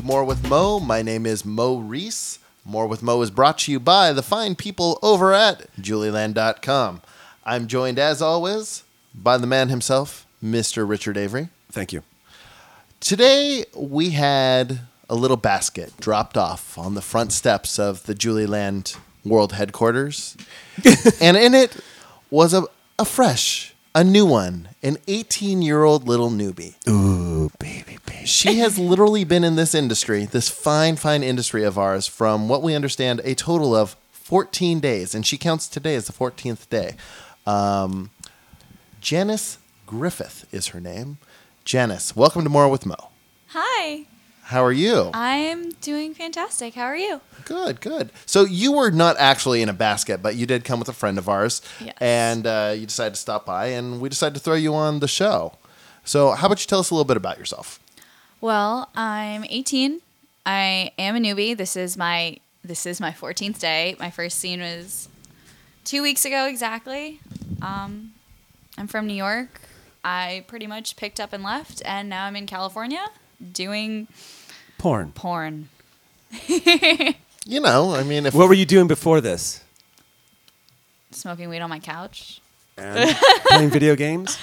to More with Mo. My name is Mo Reese. More with Mo is brought to you by the fine people over at Julieland.com. I'm joined, as always, by the man himself, Mr. Richard Avery. Thank you. Today, we had a little basket dropped off on the front steps of the Julieland World Headquarters. And in it was a new one, an 18-year-old little newbie. Ooh, baby. She has literally been in this industry, this fine industry of ours, from what we understand, a total of 14 days. And she counts today as the 14th day. Janice Griffith is her name. Janice, welcome to More with Mo. Hi. How are you? I'm doing fantastic. How are you? Good. So you were not actually in a basket, but you did come with a friend of ours. Yes. And you decided to stop by, and we decided to throw you on the show. So how about you tell us a little bit about yourself? Well, I'm 18. I am a newbie. This is my 14th day. My first scene was 2 weeks ago exactly. I'm from New York. I pretty much picked up and left, and now I'm in California doing Porn. You know, I mean, What were you doing before this? Smoking weed on my couch, And playing video games?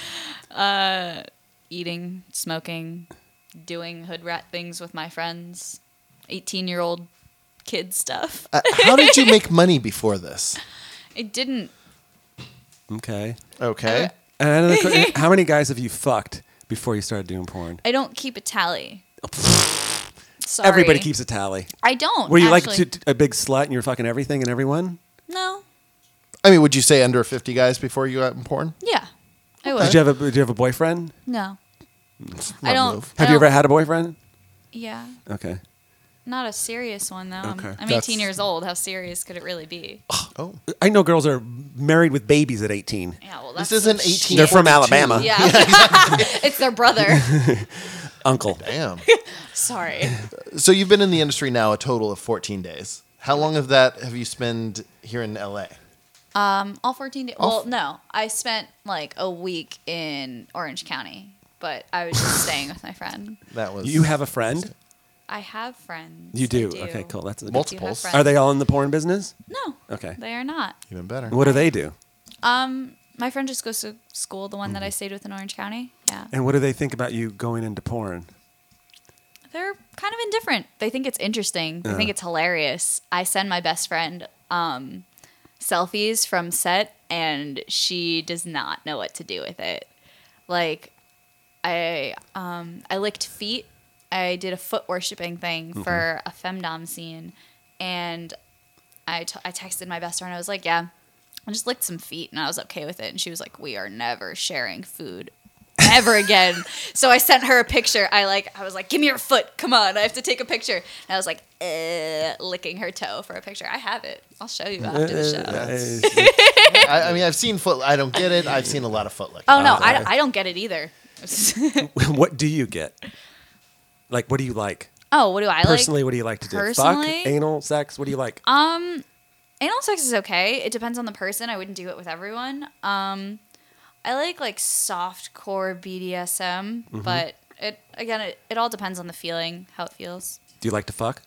eating, smoking, doing hood rat things with my friends, 18-year-old kid stuff. how did you make money before this? I didn't. Okay. Okay. And another how many guys have you fucked before you started doing porn? I don't keep a tally. Sorry. Everybody keeps a tally. I don't. Were you actually. like a big slut and you were fucking everything and everyone? No. I mean, would you say under 50 guys before you got in porn? Yeah. I would. Did you have a boyfriend? No. Smart I don't. move. Have you ever had a boyfriend? Yeah. Okay. Not a serious one though. Okay. I'm That's- 18 years old. How serious could it really be? Oh. I know girls are married with babies at 18. Yeah. Well, that's This isn't some 18. They're from 42. Alabama. Yeah. It's their brother. Uncle. Damn. Sorry. So you've been in the industry now a total of 14 days. How long of that have you spent here in LA? All 14 days. Well, no. I spent like a week in Orange County, but I was just staying with my friend. That was You have a friend? I have friends. You do? I do. Okay, cool. That's a good. multiples. friends. Are they all in the porn business? No. Okay. They are not. Even better. What do they do? My friend just goes to school, the one that I stayed with in Orange County. Yeah. And what do they think about you going into porn? They're kind of indifferent. They think it's interesting. They think it's hilarious. I send my best friend selfies from set, and she does not know what to do with it. Like, I licked feet. I did a foot worshiping thing for a femdom scene, and I texted my best friend. I was like, yeah, I just licked some feet, and I was okay with it. And she was like, we are never sharing food ever again. So I sent her a picture. I was like, give me your foot. Come on. I have to take a picture. And I was like, licking her toe for a picture. I have it. I'll show you after the show. I mean, I've seen foot. I don't get it. I've seen a lot of foot licking. Oh, no. I don't get it either. What do you get? Like, what do you like? Oh, what do I Personally, like? what do you like to do? Personally? Fuck? Anal? Sex? What do you like? Anal sex is okay. It depends on the person. I wouldn't do it with everyone. I like soft core BDSM, but it all depends on the feeling, how it feels. Do you like to fuck?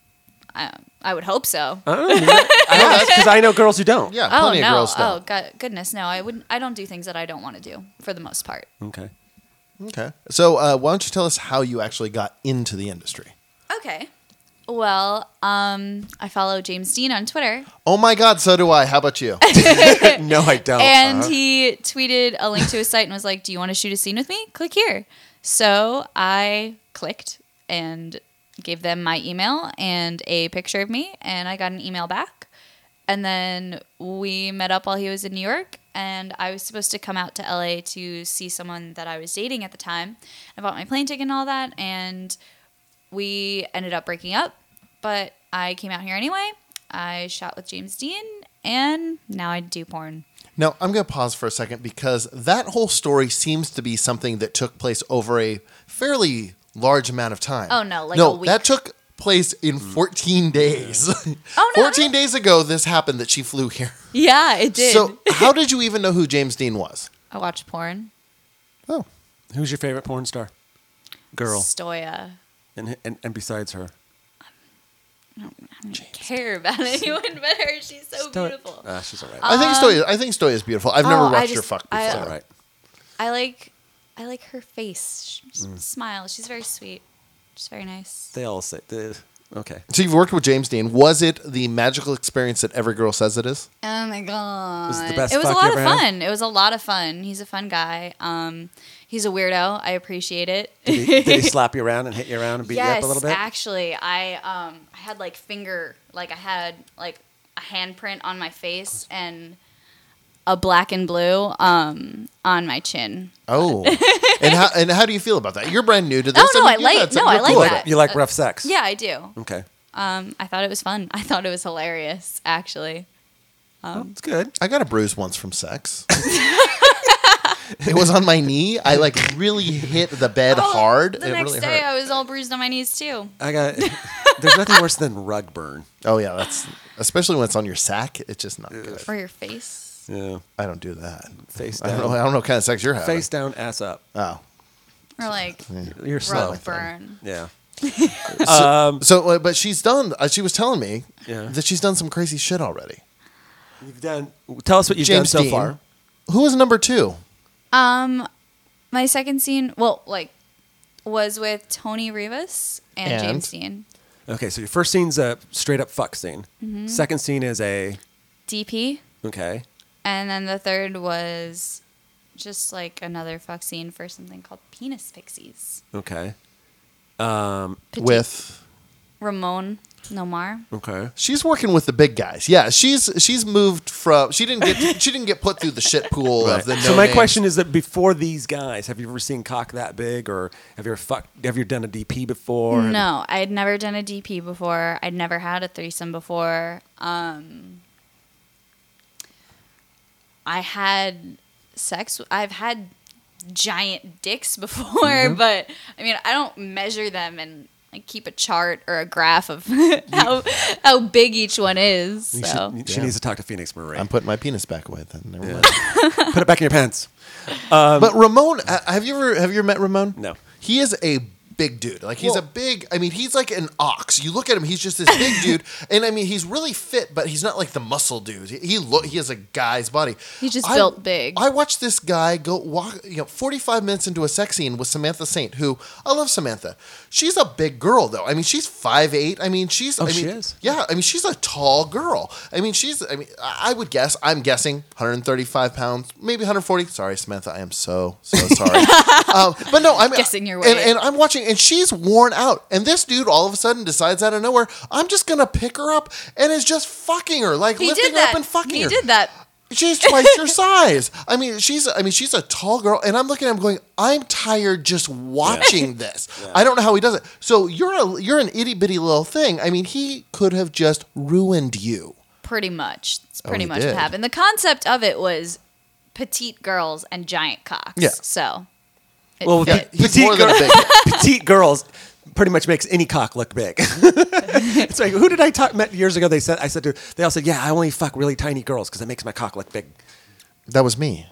I would hope so. Because I know girls who don't. Yeah, Oh plenty no! of girls Oh don't. goodness, no! I wouldn't. I don't do things that I don't want to do for the most part. Okay. Okay. So why don't you tell us how you actually got into the industry? Okay. Well, I follow James Dean on Twitter, Oh my God, so do I. How about you? No, I don't. and he tweeted a link to his site and was like, "Do you want to shoot a scene with me? Click here." So I clicked and gave them my email and a picture of me, and I got an email back. And then we met up while he was in New York, and I was supposed to come out to LA to see someone that I was dating at the time. I bought my plane ticket and all that, and we ended up breaking up, but I came out here anyway. I shot with James Dean, and now I do porn. Now, I'm going to pause for a second because that whole story seems to be something that took place over a fairly large amount of time. Oh, no, like a week. That took place in 14 days. Oh, no. 14 days ago, this happened that she flew here. Yeah, it did. So how did you even know who James Dean was? I watched porn. Oh, Who's your favorite porn star? Girl. Stoya. And besides her, I don't care about anyone but her. She's so beautiful. She's all right. I think Stoya is beautiful. I've never I watched her just- fuck I- before. All right. I like her face. She smiles. She's very sweet. She's very nice. They all say, okay. So you've worked with James Dean. Was it the magical experience that every girl says it is? Oh my god! Was it the best It was a fuck you lot of ever had? fun. It was a lot of fun. He's a fun guy. He's a weirdo. I appreciate it. Did he slap you around and hit you around and beat you up a little bit? Actually, I had like I had like a handprint on my face and a black and blue on my chin. Oh, and how do you feel about that? You're brand new to this. Oh, no, I you've like- had some- no, I you're like cool with that. it. You like rough sex? Yeah, I do. Okay. I thought it was fun. I thought it was hilarious. Actually, Well, it's good. I got a bruise once from sex. It was on my knee. I like really hit the bed hard. the It next really day hurt. I was all bruised on my knees too. There's nothing worse than rug burn. Oh yeah, that's especially when it's on your sack. It's just not good. Or your face. Yeah. I don't do that. Face I don't down. know. I don't know what kind of sex you're having. Face down, ass up. Oh. Or like You're slow. rug burn. Yeah. But she's done. She was telling me Yeah. that she's done some crazy shit already. You've done. Tell us what you've James done so Dean. far. Who was number 2? My second scene, was with Tony Rivas and And? James Dean. Okay, so your first scene's a straight up fuck scene. Mm-hmm. Second scene is a DP. okay. And then the third was just like another fuck scene for something called Penis Pixies. Okay. Petite With Ramon Nomar. Okay. she's working with the big guys. Yeah, she's moved from. She didn't get put through the shit pool of the. So my question is that before these guys, have you ever seen cock that big, or have you done a DP before? No, I'd never done a DP before. I'd never had a threesome before. I had sex. I've had giant dicks before, Mm-hmm. but I mean, I don't measure them and like keep a chart or a graph of how big each one is. So She needs to talk to Phoenix Marie. I'm putting my penis back away. Then never mind. Put it back in your pants. But Ramon, have you ever met Ramon? No. He is a big dude. Like he's a big. I mean, he's like an ox. You look at him, he's just this big dude, and I mean, he's really fit, but he's not like the muscle dude. He has a guy's body. He's just built big. I watched this guy go walk. 45 minutes into a sex scene with Samantha Saint, who I love Samantha. She's a big girl though. I mean, she's 5'8". I mean, she is. Yeah, I mean, she's a tall girl. I mean, I would guess. I'm guessing 135 pounds, maybe 140. Sorry, Samantha. I am so sorry. But no, I'm Guessing your weight. and I'm watching, and she's worn out. And this dude all of a sudden decides out of nowhere, I'm just gonna pick her up, and is just fucking her, like he lifting did her up that. and fucking He her. did that. She's twice your size. I mean, she's a tall girl, and I'm looking at him going, I'm tired just watching this. I don't know how he does it. So you're an itty bitty little thing. I mean, he could have just ruined you. Pretty much. It's pretty he much did. what happened. The concept of it was petite girls and giant cocks. Yeah. So it Well, fit. He's more than a big guy. petite girls pretty much makes any cock look big. It's like, who did I met years ago? They all said, yeah, I only fuck really tiny girls because it makes my cock look big. That was me.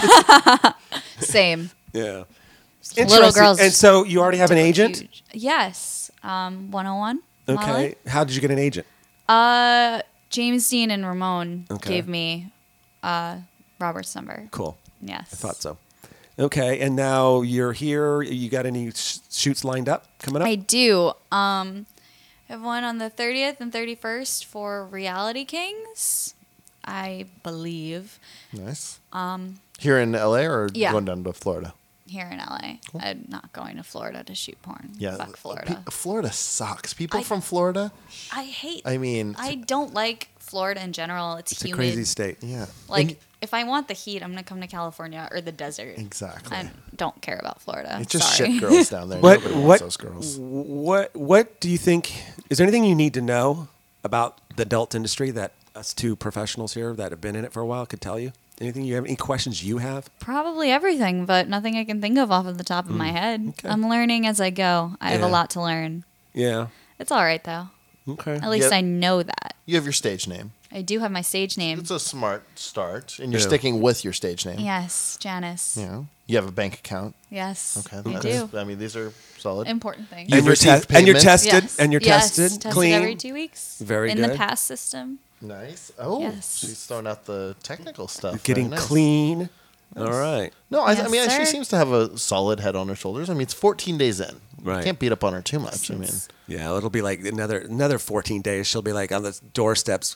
Same. Yeah. Little girls. And so you already have an agent? Huge. Yes. 101. Okay. How did you get an agent? James Dean and Ramon Okay. gave me Robert's number. Cool. Yes. I thought so. Okay. And now you're here. You got any shoots lined up coming up? I do. I have one on the 30th and 31st for Reality Kings, I believe, Nice. Here in LA or Yeah. going down to Florida? here in LA. I'm not going to Florida to shoot porn. Yeah. Fuck Florida. Florida sucks. People I- from Florida. I mean, I don't like Florida in general. It's It's a humid. crazy state. yeah. Like, And- if I want the heat, I'm gonna come to California or the desert. Exactly. I don't care about Florida. It's just Sorry. shit girls down there. What Nobody wants what those girls. what do you think? Is there anything you need to know about the adult industry that us two professionals here that have been in it for a while could tell you? Anything you have? Any questions you have? Probably everything, but nothing I can think of off of the top of my head. okay. I'm learning as I go. I have Yeah. a lot to learn. Yeah. It's all right though. Okay. At least Yep. I know that. You have your stage name. I do have my stage name. It's a smart start, and you're Yeah. sticking with your stage name. Yes, Janice. You know, you have a bank account. Yes, Okay, I that's- do. I mean, these are solid. Important thing. You've And you're, received and you're payment? tested. Yes. And you're Yes, tested. Clean. every 2 weeks. Very in good. the pass system. Nice. Oh, Yes. she's throwing out the technical stuff. Getting Very nice. clean. All right. No, I Yes, mean, she sir. seems to have a solid head on her shoulders. I mean, it's 14 days in. Right. You can't beat up on her too much. I mean, Yeah, it'll be like another 14 days. She'll be like on the doorsteps.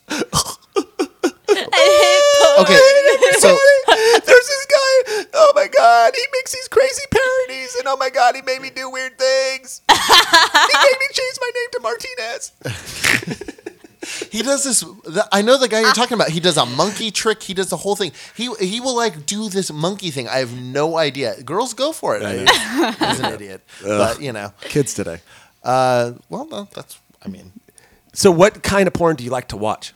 okay. So There's this guy. Oh my God, he makes these crazy parodies, and oh my God, he made me do weird things. He made me change my name to Martinez. he does this. I know the guy you're talking about. He does a monkey trick. He does the whole thing. He will like do this monkey thing. I have no idea. Girls, go for it. He's an idiot, but you know. Kids today. Well, no, that's. I mean, So, what kind of porn do you like to watch?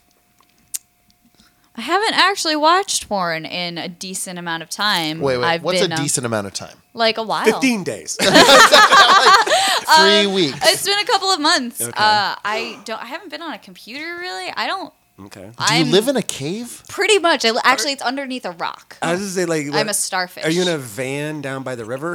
I haven't actually watched porn in a decent amount of time. wait. I've What's a been, decent amount of time? Like a while. 15 days. 3 weeks. It's been a couple of months. Okay. I haven't been on a computer really. I don't. Okay. Do you live in a cave? Pretty much. Actually, it's underneath a rock. I was just say like. I'm a starfish. Are you in a van down by the river?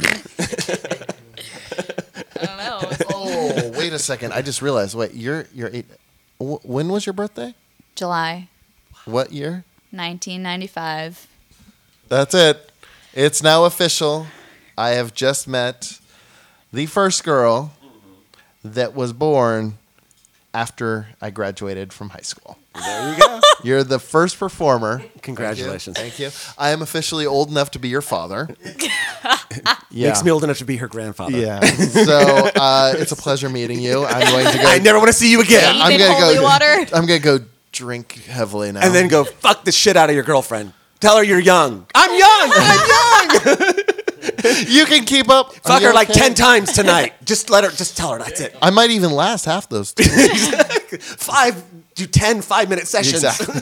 I don't know. Oh, wait a second. I just realized. Wait, you're 8. When was your birthday? July What year? 1995. That's it. It's now official. I have just met the first girl that was born after I graduated from high school. There you go. You're the first performer. Congratulations. Thank you. I am officially old enough to be your father. Yeah. Makes me old enough to be her grandfather. Yeah. So it's a pleasure meeting you. I'm going to go. I never want to see you again. I'm Even gonna holy go. water. I'm gonna go drink heavily now. And then go fuck the shit out of your girlfriend. Tell her you're young. I'm young. I'm young. you can keep up. Are Fuck you her like okay? 10 times tonight. Just tell her that's it. I might even last half those. 2. 5 to 10 5-minute sessions. Exactly.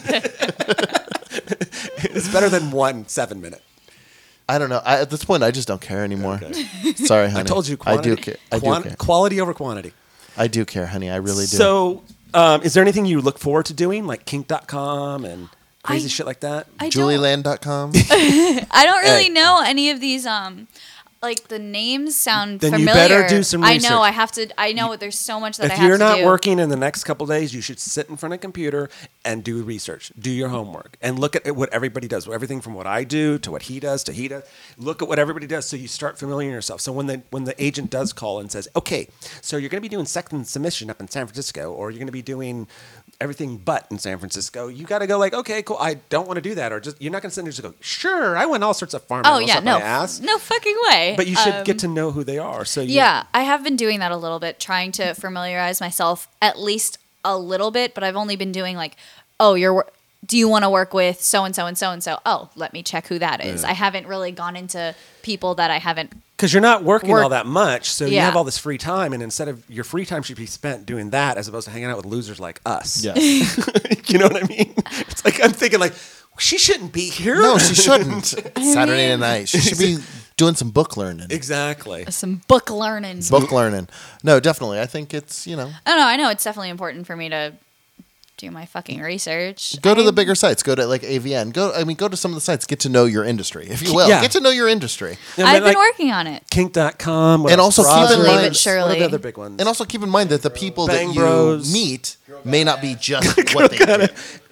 It's better than 1 7-minute. I don't know. At this point, I just don't care anymore. Sorry, honey. I told you I quantity. do care. I do care. Quality over quantity. I do care, honey. I really do. So, is there anything you look forward to doing, like kink.com and crazy I- shit like that? I don't, Julieland.com. I don't really Hey. know any of these. Like the names sound Then you familiar. better do some I research. know. I have to. I know. There's so much that I If have you're to not do. working in the next couple days, you should sit in front of a computer and do research. Do your homework and look at what everybody does. Everything from what I do to what he does to he does. Look at what everybody does so you start familiarizing yourself. So when the agent does call and says, okay, so you're going to be doing sex and submission up in San Francisco, or you're going to be doing everything but in San Francisco, you got to go like, okay, cool. I don't want to do that, or just you're not going to sit there and just go, sure, I went all sorts of farm Oh animals yeah, up no, my ass. no fucking way. But you should get to know who they are. So Yeah, I have been doing that a little bit, trying to familiarize myself at least a little bit. But I've only been doing like, oh, do you want to work with so and so and so and so? Oh, let me check who that is. Yeah. I haven't really gone into people that I haven't. because you're not working Work- all that much, so you Yeah. have all this free time, and instead of your free time should be spent doing that as opposed to hanging out with losers like us. Yes. You know what I mean? It's like I'm thinking like she shouldn't be here. No, she shouldn't. Saturday night. She should be doing some book learning. Exactly. Some book learning. Book learning. No, definitely. I think it's, I don't know. I know it's definitely important for me to do my fucking research. go to the bigger sites. Go to like AVN. Go to some of the sites. Get to know your industry, if you will. Yeah. Get to know your industry. Yeah, I've but, been like, working on it. Kink.com. And also keep in Slowly mind- but surely. What are the other big ones? And also keep in mind that the people Bang that you Bros. meet may not be just what they do.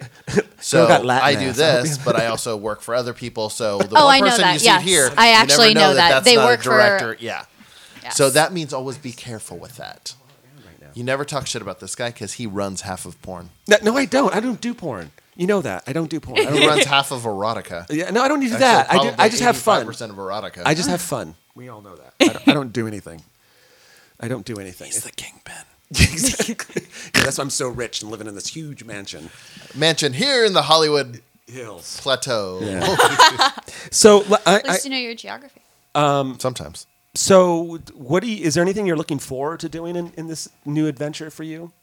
So Girl got Latin I do ass. this, but I also work for other people. So the Oh, one I know person that, you see yes. here, I you actually never know that. that's They not work a for- director. Yeah. Yes. So that means always be careful with that. You never talk shit about this guy because he runs half of porn. No, I don't. I don't do porn. You know that. I don't do porn. I He don't runs half of erotica. yeah, no, I don't need to do that. I just have fun. 85% of erotica. I just have fun. We all know that. I don't do anything. I don't do anything. He's the kingpin. Exactly. Yeah, that's why I'm so rich and living in this huge mansion. Mansion here in the Hollywood Hills. plateau. So, At least you know your geography. Sometimes. so what is there anything you're looking forward to doing in this new adventure for you?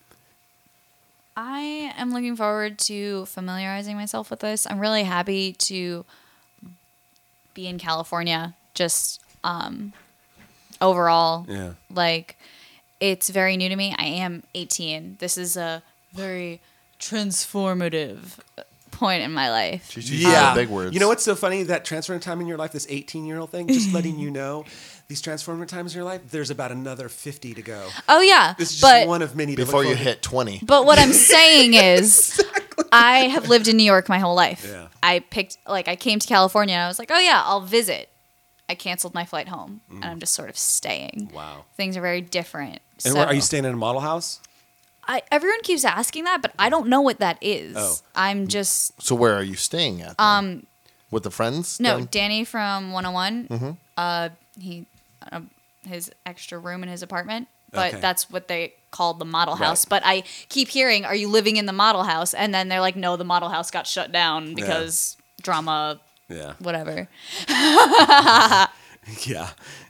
I am looking forward to familiarizing myself with this. I'm really happy to be in California just overall. Yeah. Like it's very new to me. I am 18. This is a very transformative point in my life. She's using the big words. You know what's so funny? That transformative time in your life, this 18-year-old thing, just letting you know, these transformative times in your life, there's about another 50 to go. Oh yeah, This is just but one of many to Before look you forward hit 20. but what I'm saying is, I have lived in New York my whole life. Yeah. I came to California and I was like, oh yeah, I'll visit. I canceled my flight home and I'm just sort of staying. Wow. Things are very different. And So are you staying in a model house? everyone keeps asking that, but I don't know what that is. Oh. I'm just So where are you staying at? Then? With the friends? no then? Danny from 101. He his extra room in his apartment, but Okay. that's what they called the model Right. house. But I keep hearing, "Are you living in the model house?" And then they're like, "No, the model house got shut down because drama, Yeah. whatever." Yeah.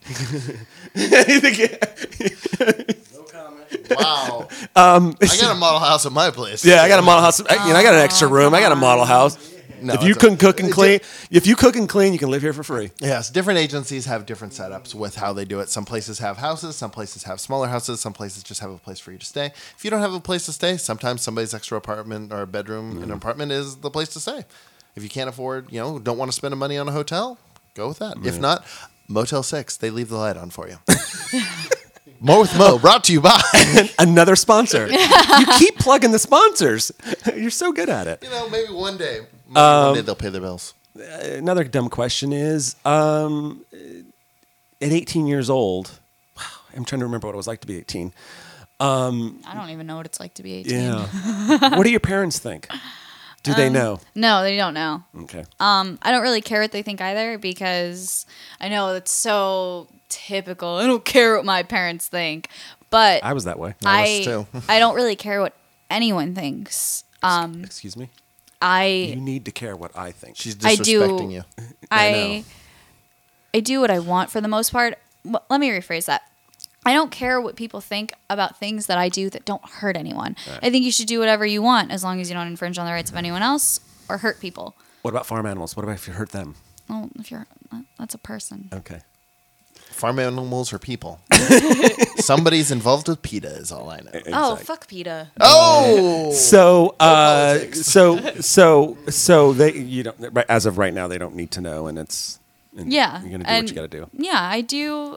Wow. I got a model house at my place. Yeah, I got a model house. I got an extra room. I got a model house. No, if you it's can cook and clean, you can live here for free. Yes, different agencies have different setups with how they do it. Some places have houses, some places have smaller houses, some places just have a place for you to stay. If you don't have a place to stay, sometimes somebody's extra apartment or bedroom in an apartment is the place to stay. If you can't afford, don't want to spend money on a hotel, go with that. If not, Motel 6, they leave the light on for you. More with Mo, brought to you by. Another sponsor. You keep plugging the sponsors. You're so good at it. Maybe one day. Maybe one day they'll pay their bills. Another dumb question is, at 18 years old, I'm trying to remember what it was like to be 18. I don't even know what it's like to be 18. Yeah. What do your parents think? Do they know? No, they don't know. Okay. I don't really care what they think either because I know it's so typical. I don't care what my parents think, but I was that way. I was too. I don't really care what anyone thinks. Excuse me? You I need to care what I think. She's I do. disrespecting you. I do what I want for the most part. Let me rephrase that. I don't care what people think about things that I do that don't hurt anyone. Right. I think you should do whatever you want as long as you don't infringe on the rights of anyone else or hurt people. What about farm animals? What about if you hurt them? Well, that's a person. Okay. Farm animals or people? Somebody's involved with PETA is all I know. Oh, fuck PETA. Oh! So they right, as of right now they don't need to know, and Yeah. you're gonna do what you gotta do. Yeah, I do.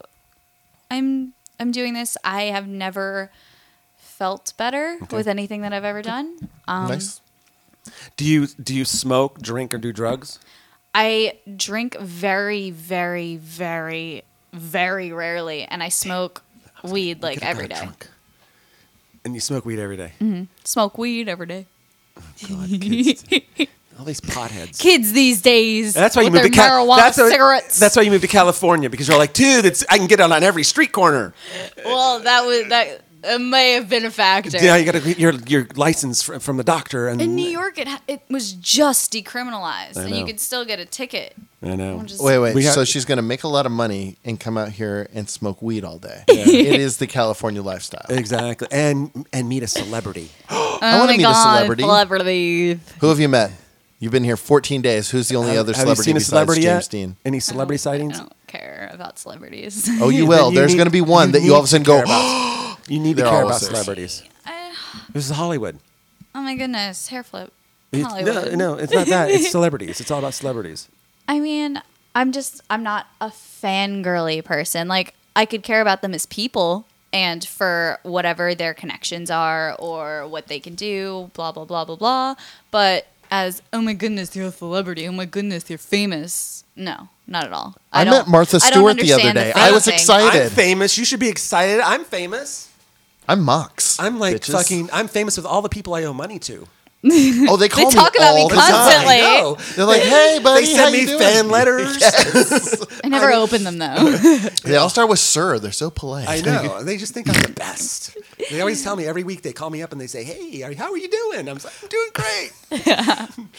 I'm doing this. I have never felt better with anything that I've ever done. Nice. Do you smoke, drink, or do drugs? I drink very, very, very, very rarely, and I smoke weed like Get a every guy day. drunk. And you smoke weed every day. Smoke weed every day. God, kids. All these potheads. Kids these days. That's why you with moved to their marijuana cigarettes. That's why you moved to California, because you're like, dude, I can get it on every street corner. Well, that may have been a factor. Yeah, you got to get your license from the doctor. And In New York, it was just decriminalized, I and you know. could still get a ticket. I know. Which is- Wait. We got- So she's going to make a lot of money and come out here and smoke weed all day. It is the California lifestyle. Exactly, and meet a celebrity. I want to meet a celebrity. Celebrity. Who have you met? You've been here 14 days. Who's the only other Have you celebrity seen a besides celebrity James yet? Dean? Any celebrity I sightings? don't care about celebrities. Oh, you will. Then you There's need- going to be one that you all of a sudden care go, about. You need to They're care all about sisters. celebrities. This is Hollywood. Oh my goodness, hair flip. It's- Hollywood. no, it's not that. It's celebrities. It's all about celebrities. I mean, I'm not a fangirly person. Like, I could care about them as people and for whatever their connections are or what they can do, blah, blah, blah, blah, blah. But as, oh my goodness, you're a celebrity. Oh my goodness, you're famous. No, not at all. I don't- met Martha I don't Stewart the other understand day. fame I was thing. excited. I'm famous. You should be excited. I'm famous. I'm Mox. I'm like bitches. I'm famous with all the people I owe money to. Oh, they call They talk me about me all the constantly. time. I know. They're like, hey, buddy, They how send you me doing? fan letters. I never open them, though. They all start with sir. They're so polite. I know. They just think I'm the best. They always tell me every week. They call me up and they say, "Hey, how are you doing?" I'm like, "I'm doing great."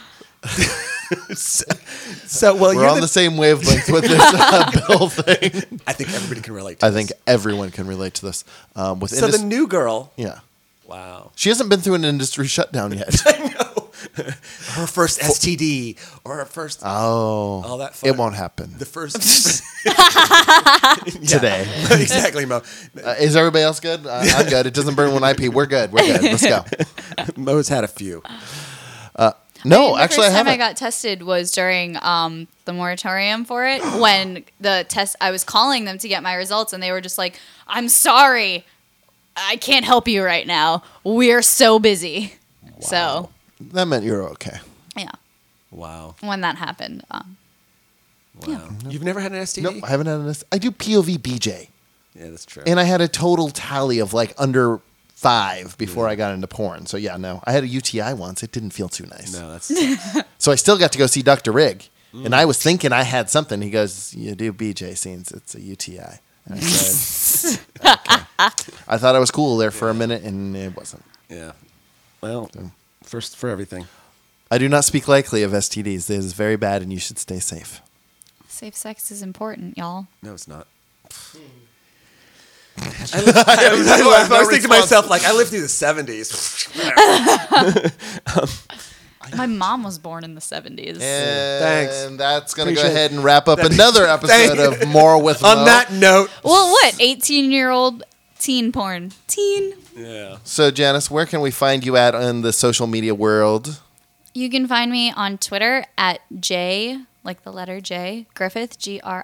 so well, We're you're on the same wavelength with this Bill thing. I think everybody can relate to I this. think everyone can relate to this. With So the new girl. yeah, Wow. she hasn't been through an industry shutdown yet. I know. her first STD or her first all that fun. It won't happen The first today. exactly, Mo. Is everybody else good? I'm good. It doesn't burn when I pee. We're good. Let's go. Mo's had a few. No, The actually, I first time haven't. I got tested was during the moratorium for it. When the test, I was calling them to get my results, and they were just like, "I'm sorry, I can't help you right now. We're so busy." So That meant you were okay. yeah, Wow. when that happened, Wow. You've never had an STD? Nope, I haven't had this. I do POV BJ, Yeah, that's true. and I had a total tally of like under 5 before I got into porn. So yeah, no, I had a UTI once. It didn't feel too nice. No, that's So I still got to go see Dr. Rigg, and I was thinking I had something. He goes, "You do BJ scenes. It's a UTI." And I said, "Okay." I thought I was cool there for a minute, and it wasn't. yeah. Well, first for everything. I do not speak lightly of STDs. It is very bad, and you should stay safe. safe sex is important, y'all. No, it's not. I was thinking to myself, like, I lived through the 70s. My mom was born in the 70s. Thanks. And that's going to go Appreciate ahead and wrap up another episode of More with Mo. On that note. Well, what? 18-year-old teen porn. Teen. Yeah. So, Janice, where can we find you at in the social media world? You can find me on Twitter at J, like the letter J, Griffith,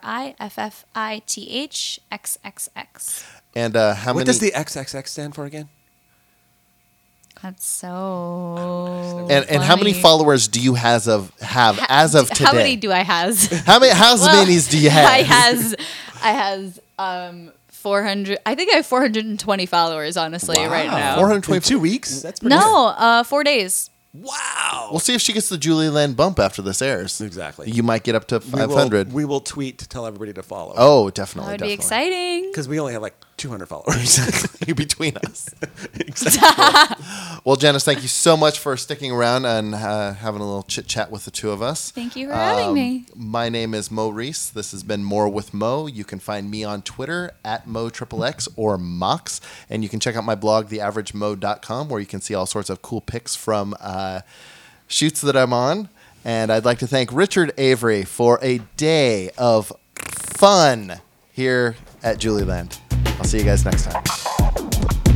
GRIFFITH XXX. And how What many? does the XXX stand for again? That's so. and how many funny. followers do you have as of today? How many do I has? How many? How many do you have? I has 400. I think I have 420 followers. Honestly, right now. 420. In 2 weeks? That's pretty No, 4 days. Wow. We'll see if she gets the Julie Land bump after this airs. Exactly. You might get up to 500. We will tweet to tell everybody to follow. Oh, definitely. That would be definitely. exciting. Because we only have like 200 followers. Between us. Well, Janice, thank you so much for sticking around and having a little chit chat with the two of us. Thank you for having me. My name is Mo Reese. This has been More with Mo. You can find me on Twitter at MoXXX or Mox. And you can check out my blog, theaveragemo.com, where you can see all sorts of cool pics from shoots that I'm on. And I'd like to thank Richard Avery for a day of fun here at Julie Land. I'll see you guys next time.